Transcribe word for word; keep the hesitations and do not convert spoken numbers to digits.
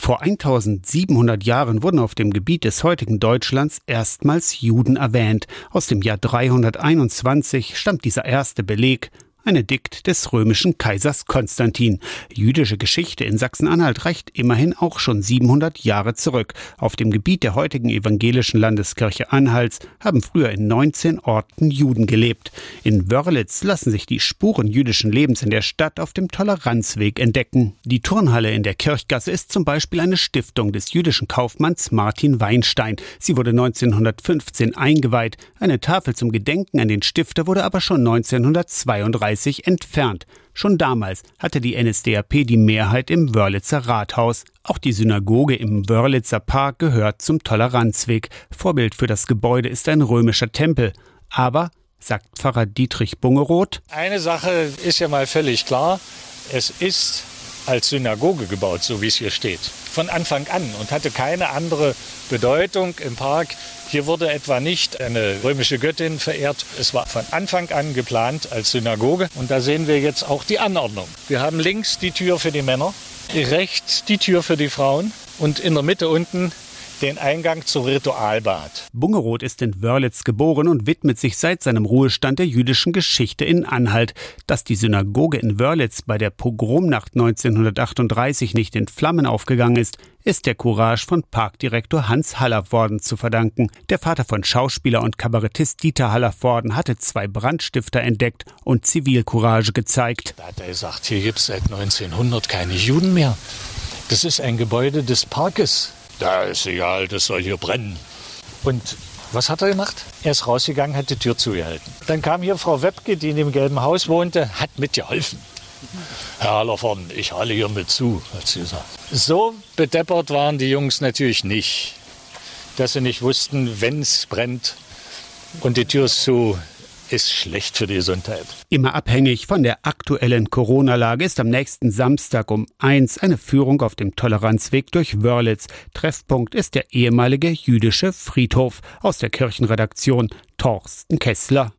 Vor eintausendsiebenhundert Jahren wurden auf dem Gebiet des heutigen Deutschlands erstmals Juden erwähnt. Aus dem Jahr dreihunderteinundzwanzig stammt dieser erste Beleg. Ein Edikt des römischen Kaisers Konstantin. Jüdische Geschichte in Sachsen-Anhalt reicht immerhin auch schon siebenhundert Jahre zurück. Auf dem Gebiet der heutigen evangelischen Landeskirche Anhalts haben früher in neunzehn Orten Juden gelebt. In Wörlitz lassen sich die Spuren jüdischen Lebens in der Stadt auf dem Toleranzweg entdecken. Die Turnhalle in der Kirchgasse ist zum Beispiel eine Stiftung des jüdischen Kaufmanns Martin Weinstein. Sie wurde neunzehnhundertfünfzehn eingeweiht. Eine Tafel zum Gedenken an den Stifter wurde aber schon neunzehnhundertzweiunddreißig entfernt. Schon damals hatte die N S D A P die Mehrheit im Wörlitzer Rathaus. Auch die Synagoge im Wörlitzer Park gehört zum Toleranzweg. Vorbild für das Gebäude ist ein römischer Tempel. Aber, sagt Pfarrer Dietrich Bungeroth, eine Sache ist ja mal völlig klar. Es ist als Synagoge gebaut, so wie es hier steht. Von Anfang an und hatte keine andere Bedeutung im Park. Hier wurde etwa nicht eine römische Göttin verehrt. Es war von Anfang an geplant als Synagoge. Und da sehen wir jetzt auch die Anordnung. Wir haben links die Tür für die Männer, rechts die Tür für die Frauen und in der Mitte unten den Eingang zum Ritualbad. Bungeroth ist in Wörlitz geboren und widmet sich seit seinem Ruhestand der jüdischen Geschichte in Anhalt. Dass die Synagoge in Wörlitz bei der Pogromnacht neunzehnhundertachtunddreißig nicht in Flammen aufgegangen ist, ist der Courage von Parkdirektor Hans Hallervorden zu verdanken. Der Vater von Schauspieler und Kabarettist Dieter Hallervorden hatte zwei Brandstifter entdeckt und Zivilcourage gezeigt. Da hat er gesagt, hier gibt es seit neunzehnhundert keine Juden mehr. Das ist ein Gebäude des Parkes. Da ist egal, das soll hier brennen. Und was hat er gemacht? Er ist rausgegangen, hat die Tür zugehalten. Dann kam hier Frau Webke, die in dem gelben Haus wohnte, hat mitgeholfen. Herr Hallervorden, ich halte hier mit zu, hat sie gesagt. So bedeppert waren die Jungs natürlich nicht, dass sie nicht wussten, wenn es brennt und die Tür ist zu, ist schlecht für die Gesundheit. Immer abhängig von der aktuellen Corona-Lage ist am nächsten Samstag um eins eine Führung auf dem Toleranzweg durch Wörlitz. Treffpunkt ist der ehemalige jüdische Friedhof. Aus der Kirchenredaktion Thorsten Kessler.